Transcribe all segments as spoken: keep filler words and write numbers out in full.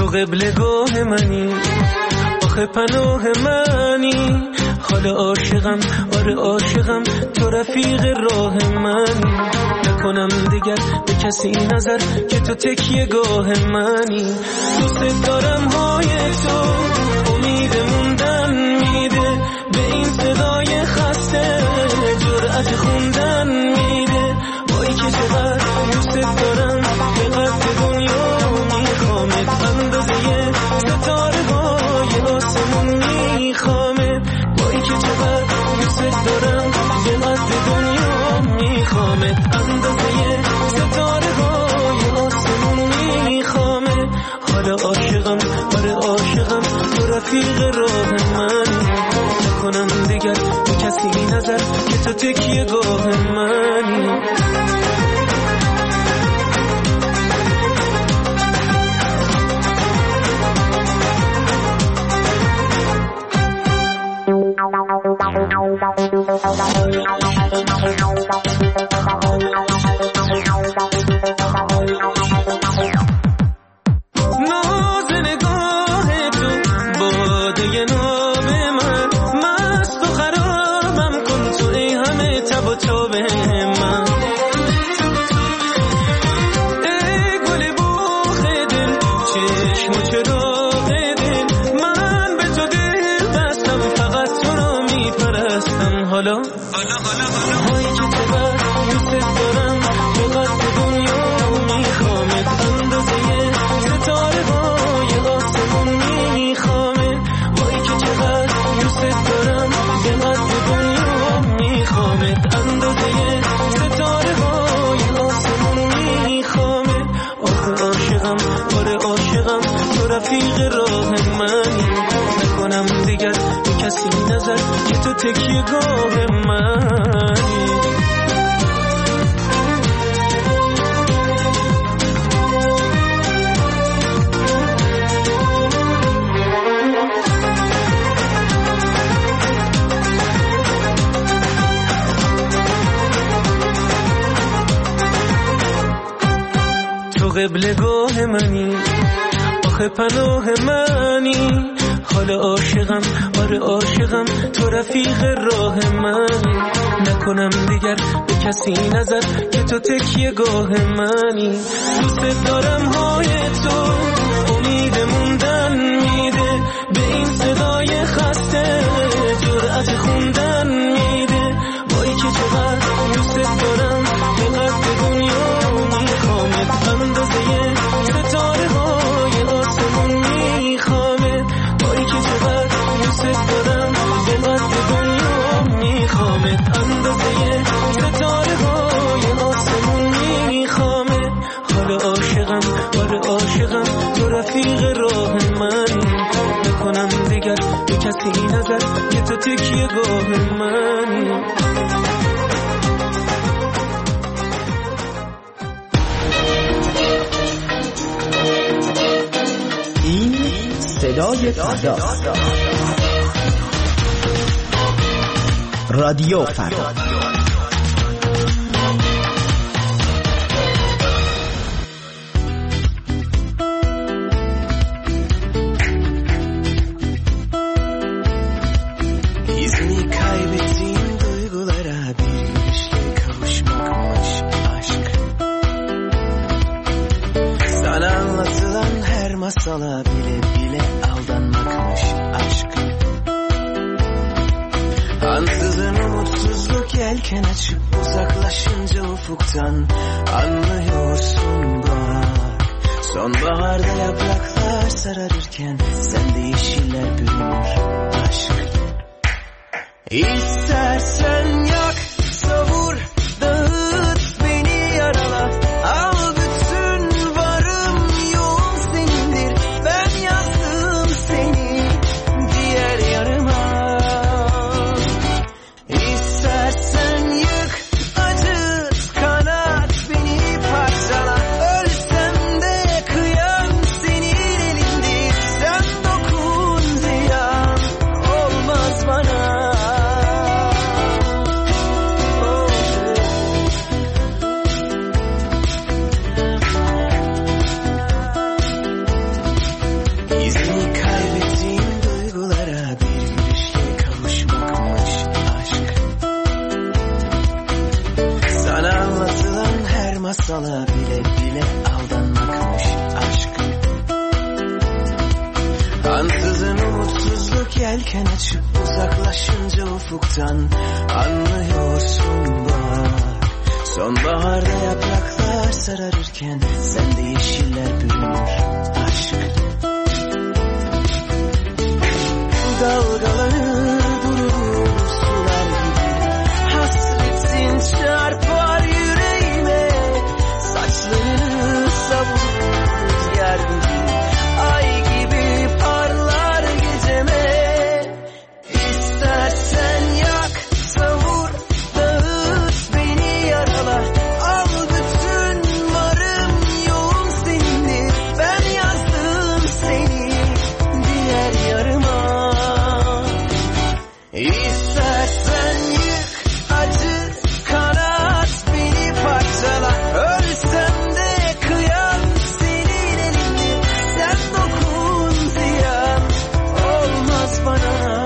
قبلگاه منی، آخه پناه منی، حال عاشقم، آره عاشقم، تو رفیق راه منی. نکنم دیگر به کسی نظر که تو تکیه گاه منی. دوست دارم های تو امید موندن میده، به این صدای خسته جرأت خوندن میده. وای که چقدر دوست دارم، به قد دنیا میخوامت، اندازه ستاره های آسمون میخوامت. وای که چقدر دوست دارم، به قد دنیا میخوامت، اندازه ستاره های آسمون میخوامت. حالا عاشقم، آره عاشقم، تو رفیق راه منی. نکنم دیگر به کسی نظر که تو تکیه گاه منی. ناز نگاه تو باده ناب من، مست و خرابم کن تو ای همه تب و تاب من. ای گل بوخ دل، چشم و چراغ دل، من به تو دل بستم، فقط تو را میپرستم. حالا هایی که چقدر دوست دارم، به قد دنیا میخوامت، اندازه ستاره های آسمون میخوامت. وای که چقدر دوست دارم، به قد دنیا میخوامت، اندازه ستاره های آسمون میخوامت. آخه عاشقم، آره عاشقم، تو رفیق راه منی. نکنم دیگر به کسی نظر که تو تکیه گاه منی. تو قبلگاه منی، آخه پناه منی، حال عاشقم، آره عاشقم، تو رفیق راه منی. نکنم دیگر به کسی نظر که تو تکیه گاه منی. دوست دارم های تو امید موندن میده، به این صدای خسته جرأت خوندن میده. وای که چقدر دوست دارم، به قد دنیا میخوامت، اندازه ستاره های آسمون میخوامت. وای که چقدر دوست دارم، به قد دنیا میخوامت، اندازه ستاره های آسمون میخوامت. حالا عاشقم، آره عاشقم، تو رفیق راه منی. نکنم دیگر به کسی نظر که تو تکیه گاه منی. این صدای فردا، رادیو فردا. İzini kaybettiğim duygulara bir ilişki kavuşmakmış aşk. Sana anlatılan her masala bile bile aldanmakmış aşk. Ansızın umutsuzluk yelken açıp uzaklaşınca ufuktan anlıyorsun bak. Sonbaharda yapraklar sararırken sende yeşiller bürünür aşk. İstersen yak, savur, dağıt, beni yaralat. Al bütün varım yoğum senindir. Ben yazdım seni diğer yarıma. İstersen yık, acıt, kanat, beni parçala. Ölsem de kıyam senin elindir. Sen dokun ziyan olmaz bana. sana bile bile aldanmakmış aşk. Ansızın umutsuzluk yelken açıp uzaklaşınca ufuktan anlıyorsun bak. Sonbaharda yapraklar sararırken sende yeşiller bürünür aşk. Dalgalanır durur sular gibi, hasretin çarpar yüreğime, saçlarını savurur rüzgar gibi, ay gibi parlar geceme. İstersen yak, savur, dağıt beni yarala, al bütün varım yoğun senindir, ben yazdım seni diğer yarıma. İstersen yık, acı, kanat beni parçala, ölsem de kıyam senin elindir, sen dokun ziyan olmaz bana.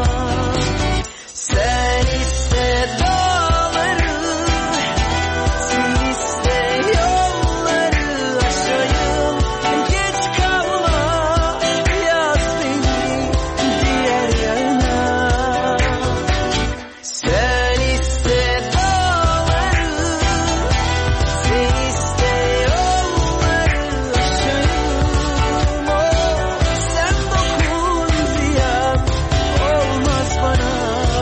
Sen iste dağları, sen iste yolları aşayım, geç kalma, yaz beni diğer yana. Sen iste dağları, sen iste yolları aşayım, oh, sen dokun ziyan olmaz bana.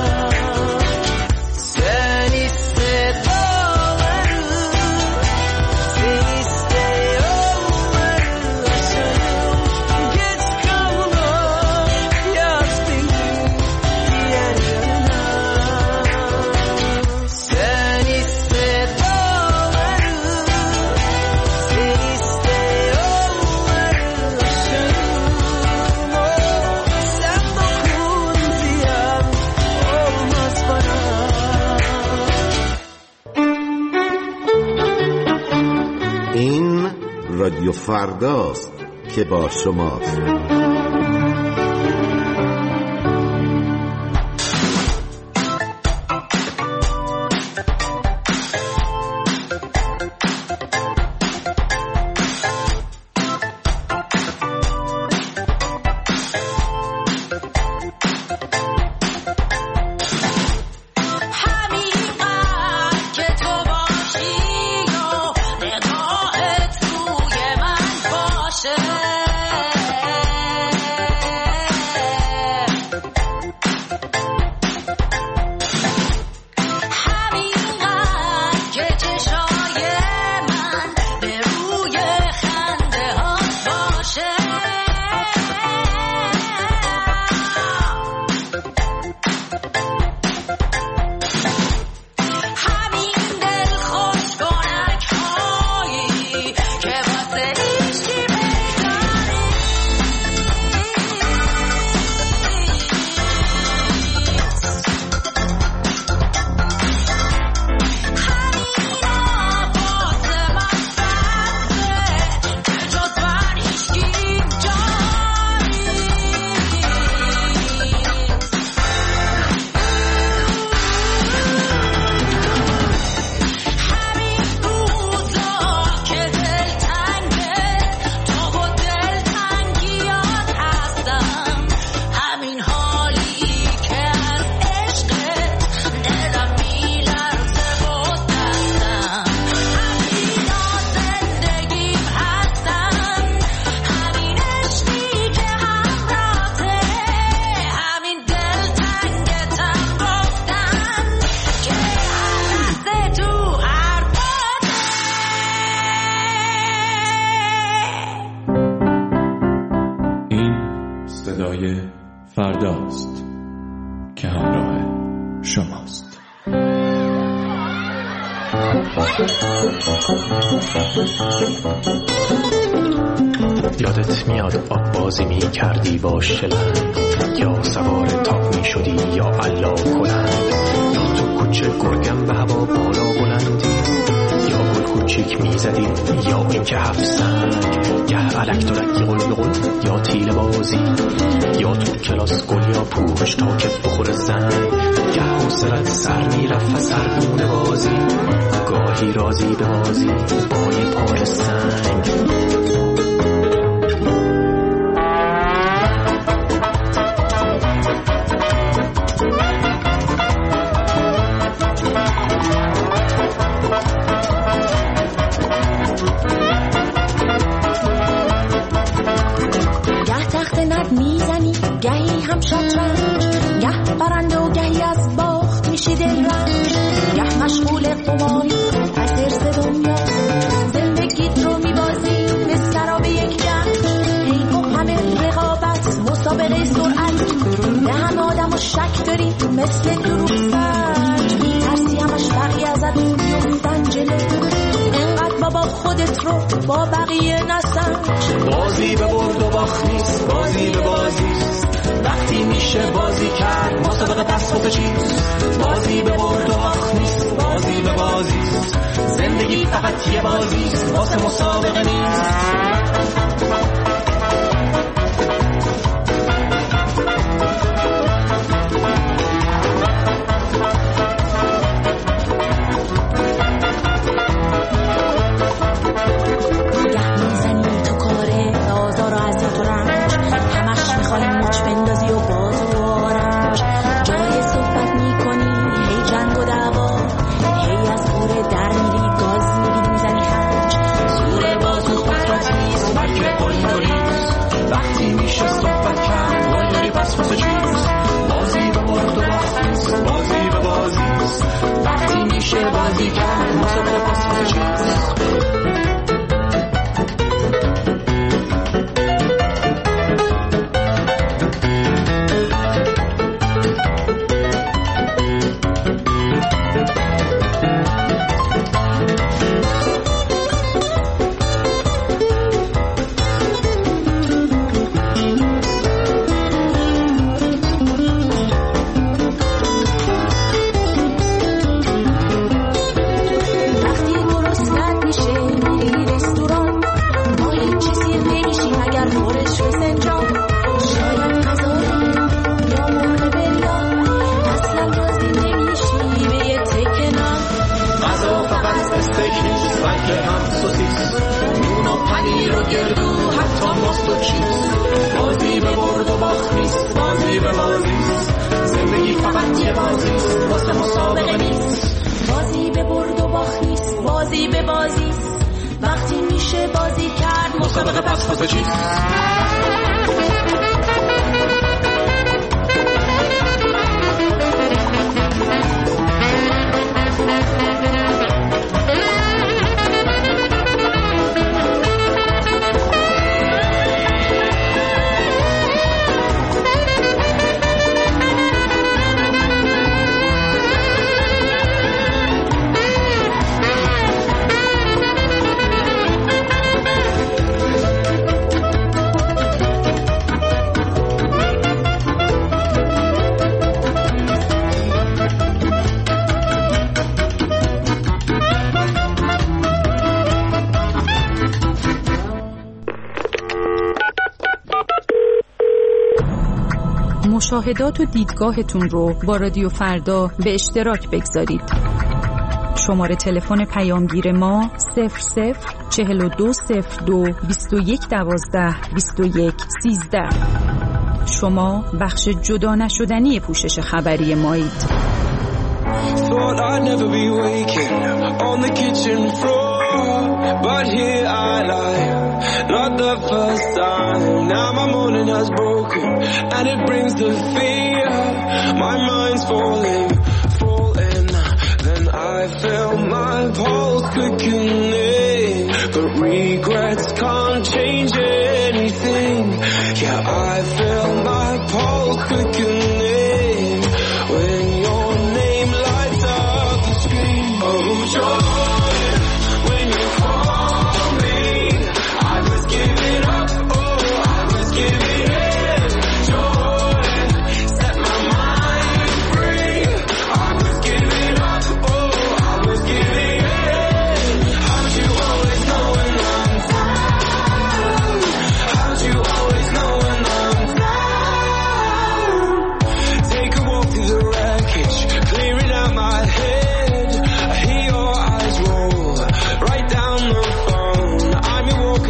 Sen iste dağları, sen iste yolları aşayım, geç kalma, yaz beni diğer yana. Sen iste dağları, sen iste yolları aşayım, oh, sen dokun ziyan olmaz bana. این رادیو فرداست که با شماست. همینقدر که تو باشی و نگاهت روی من باشه، همینقدر که چشای من به روی خنده هات باشه، همین دل خوش کنک هایی که واسه هیچی بیداری، همینا واسه من بسه که جز من هیچکی اینجا نیست. همین روزا که دلتنگت تو و دلتنگیات هستم، همین حالی که از عشقت دلم میلرزه و دستم، همینا زندگیم هستن، همین عشقی که همراهته، همین دلتنگتم گفتن که هر لحظه تو حرفاته. این صدای فرداست که همراه شماست. یادت میاد آب بازی می کردی با شلنگ، یا سوار تاپ می شدی یا علا کلند، یا تو کوچه گرگم به هوا بالا بلندی، یا گل کوچیک پیک میزدی یا اینکه هفت سنگ، گه علک دلکی قل قل یا تیل بازی، یا تو کلاس گل یا پوش تا که بخور زنگ، گه حوصلت سر میرفت و سرگونه بازی، گاهی رازی به بازی با یه پای سنگ. گهی هم شطرنج، گه برنده و گهی از باخت میشی دلرنج، گه مشغول قماری از ارز دنیا، زندگیت رو میبازی مثل سراب یک جنگ، حیف و همه رقابت مسابقه سرعت، نه همه آدم و شک داری مثل دروغ سنج، میترسی همش بقیه ازت بیفتن جلو، انقدر بابا خودت رو با بقیه نسنج. بازی به برد و باخت نیست، بازی به بازی وقتی میشه بازی کرد مسابقه پس واسه چیست، بازی به برد و باخت نیست، بازی به بازی زندگی فقط یه بازیست واسه مسابقه نیست. بازی کرد مسابقه پس واسه چیست. بازی به برد و باخت نیست، بازی به بازی زندگی فقط یه بازیست واسه مسابقه نیست. بازی به برد و باخت نیست، بازی به بازی وقتی میشه بازی کرد مسابقه پس واسه چیست. مشاهدات و دیدگاهتون رو با رادیو فردا به اشتراک بگذارید. شماره تلفن پیامگیر ما صفر صفر چهل و دو صفر دو بیست و یک دوازده بیست و یک سیزده. شما بخش جدا نشدنی پوشش خبری مایید. Thought I'd never be waking on the kitchen floor, but here I lie, not the first time. Now my morning has broken, and it brings the fear. My mind's falling, falling. Then I feel my pulse quickening, but regrets can't change anything. Yeah, I feel my pulse quickening when your name lights up the screen. Oh, joy, when you call me, I was giving up, oh, I was giving in. Joy, set my mind free. I was giving up, oh, I was giving in. How'd you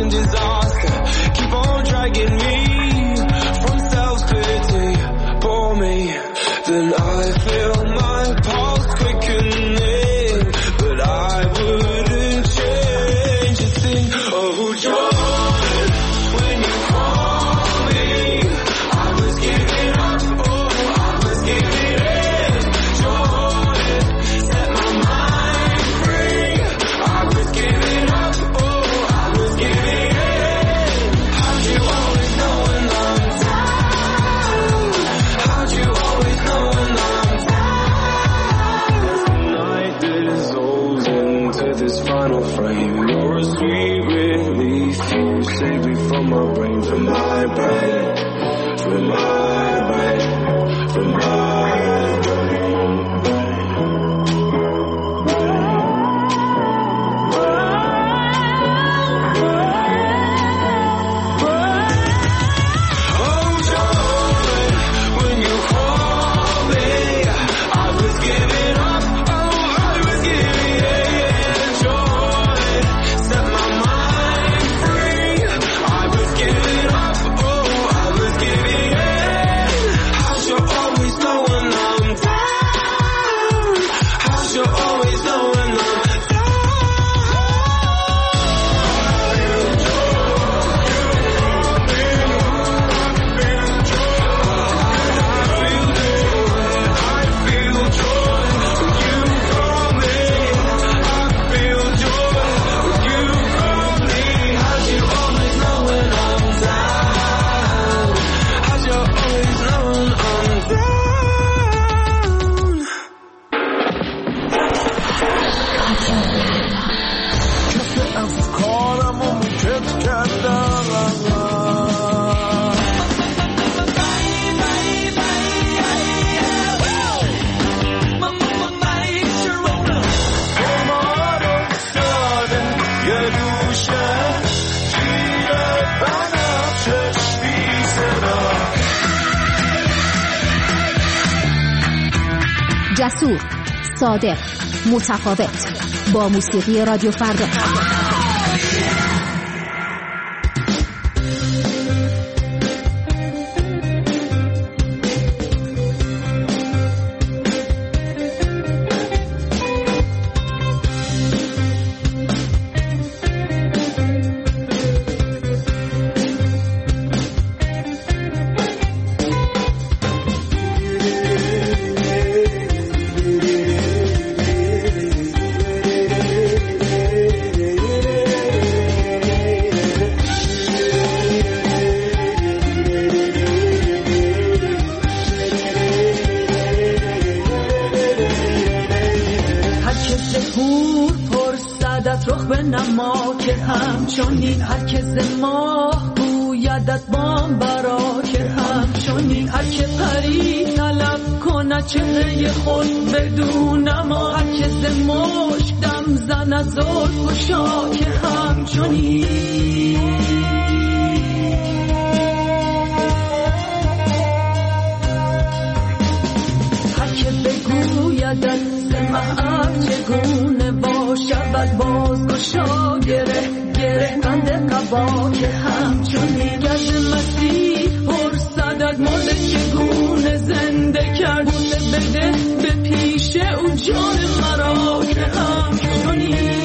disaster. Keep on dragging me from self-pity. Bore me, then I feel my pulse quickening, but I wouldn't change a thing. Oh, Jordan, when you call me, I was giving up. Oh, I was giving in. Jordan, set my mind free. I was giving up. Oh, I was giving in. How'd you always know when I'm down? How'd you always know when I'm down? As the night dissolves into this final frame, you're a sweet relief. You save me from my brain, from my brain, from my brain, from my Oh, Jordan, when you call me, I was giving up. Oh, I was giving in. Jordan, set my mind free. I was giving up. Oh, I was giving in. How'd you always know when I'm down? How'd you always know when I'm down? I feel joy when you call me. I feel joy when you call me. How'd you always know when I'm down? How'd you always know when I'm down? کف افکارم و موکت کردم قمار افتاده یه گوشه جیره بنفشش بی صدا جسور، صادق، متفاوت، با موسیقی رادیو فردا. رخ به نما که همچنین هر که ز ماه گویدت بام برا که همچنین هر که پری طلب کند چهره خود بدون ما هر که ز مشک دم زند زلف و شا که همچنین هر که بگویدت ز محب چگونه باشد باز گشا گره گره بند قبا که همچنین گرد مسیح پرسدد مرده چگونه زنده کرد بده به پیش او جان مرا که همچنین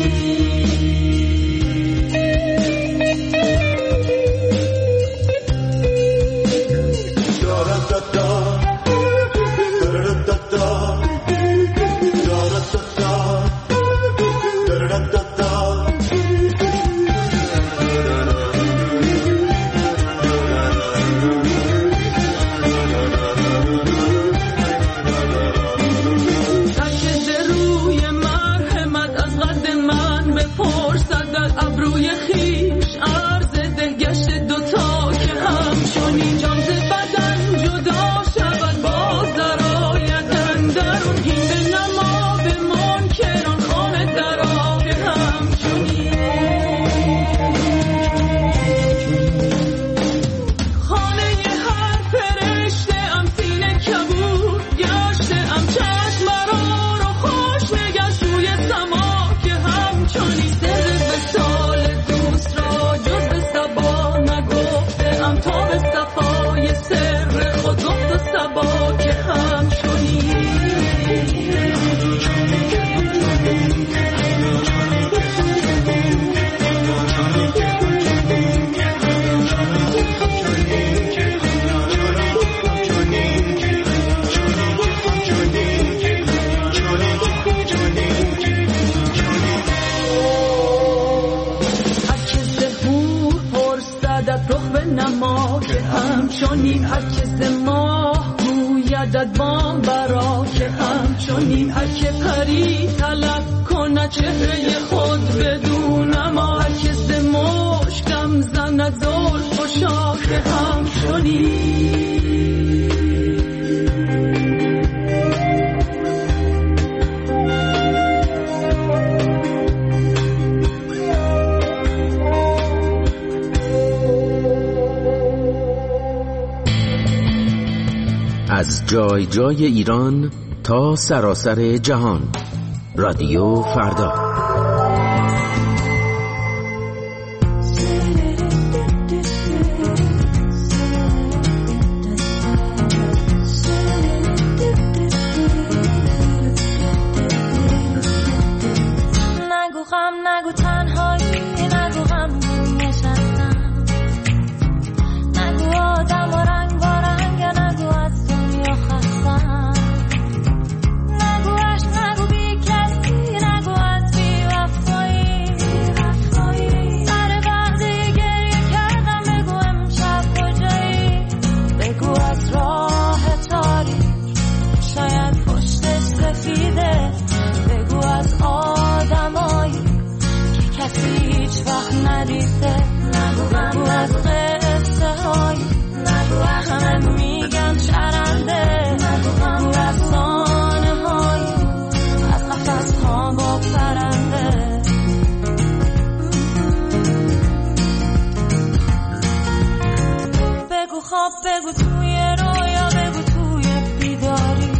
همچنین هر کس ماه گویدت بام برا که همچنین هر که پری طلب کنه چهره خود بدون اما هر کس مشکم زند زلف و شاخ همچنین از جای جای ایران تا سراسر جهان، رادیو فردا. نگو غم، نگو تنهایی، نگو غم نشستم، نگو آدم و رنگ با رنگ، نگو از دنیا خستم، نگو عشق، نگو بی کسی، نگو از بی وفایی، سر وقتی گریه کردم بگو امشب کجایی، بگو از راه تاریک شاید پشتش سفیده، بگو از آدمایی که کسی هیچ وقت ندیده، بگو از قصه هایی همه میگن شرنده، بگو از سانه هایی از قفص ها با پرنده، بگو خواب، بگو توی رویا، بگو توی بیداری،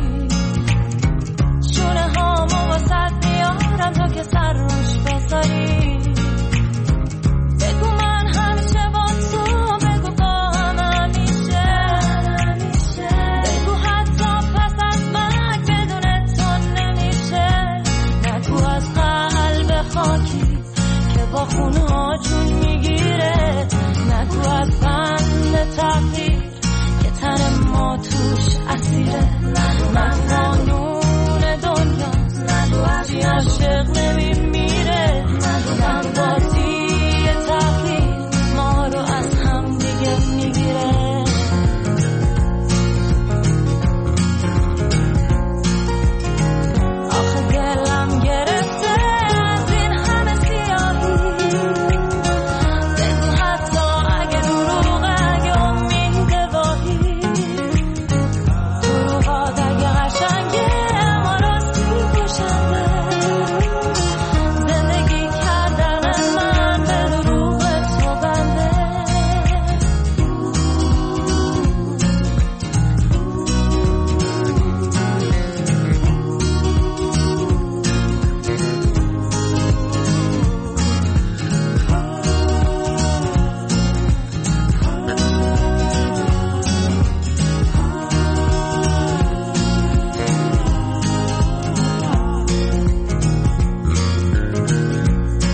شونه هامو واسد بیارم تا که سر روش بذاری، بگو من همیشه با تو، بگو با هم همیشه، بگو حتی پس از مرگ بدون تو نمیشه، نگو از قلب خاکی که با خونها جون میگیره، نگو از بند تقدیر که تن ما توش اسیره، نگو من قانون دنیا، نگو از عاشق نمیمی